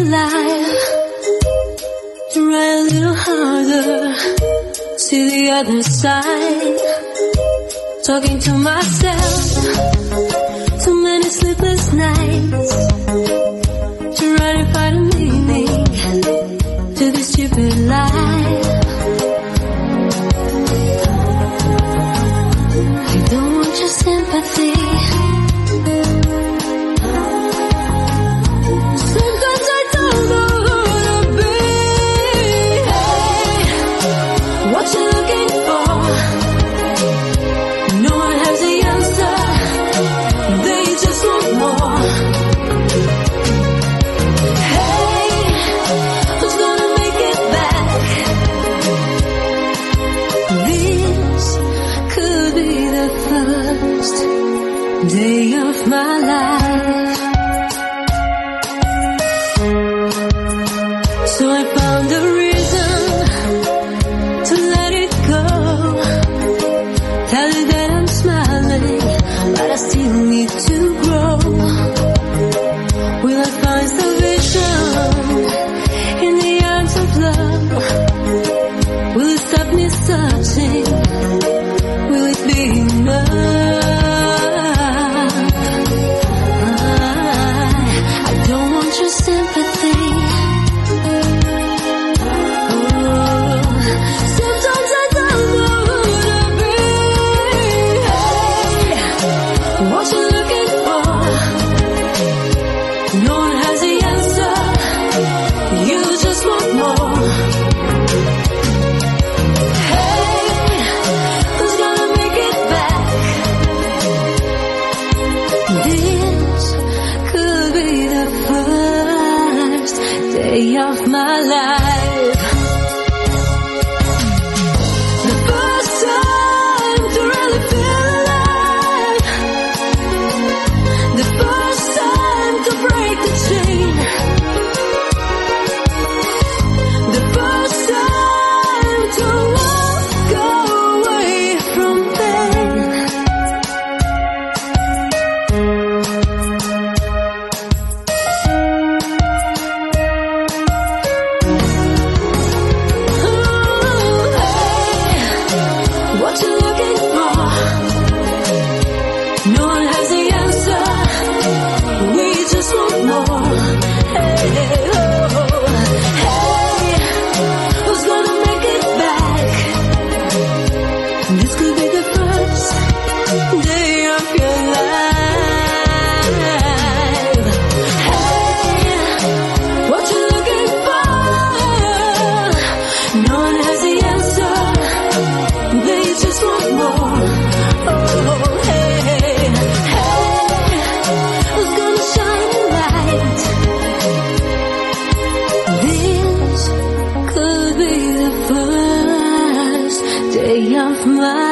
alive. Try a little harder, see the other side. Talking to myself, too many sleepless nights. Try to find a meaning to this stupid life. I don't want your sympathy. Sometimes I don't know who to be. Hey, what you looking for? No one has the answer. They just want more. Hey, who's gonna make it back? This could be the first day of my life. So I found a reason to let it go. Tell you that I'm smiling, but I still need to grow. Will I find salvation in the arms of love? Will it stop me searching? Will it be enough? I don't want your sympathy. Sometimes I don't know who to be. Hey, what you looking for? No one has the answer. You just want more. Hey, who's gonna make it back? This could be the first day of my life. The first time to really feel alive. The first time to break the chain. The first time to walk away from pain. What you looking for? No one has the answer. We just want more. Hey, oh, hey, who's gonna make it back? This could be the first day of your life. Hey, what you looking for? No one has the answer. They just want more. Oh, hey, hey, who's gonna shine the light? This could be the first day of my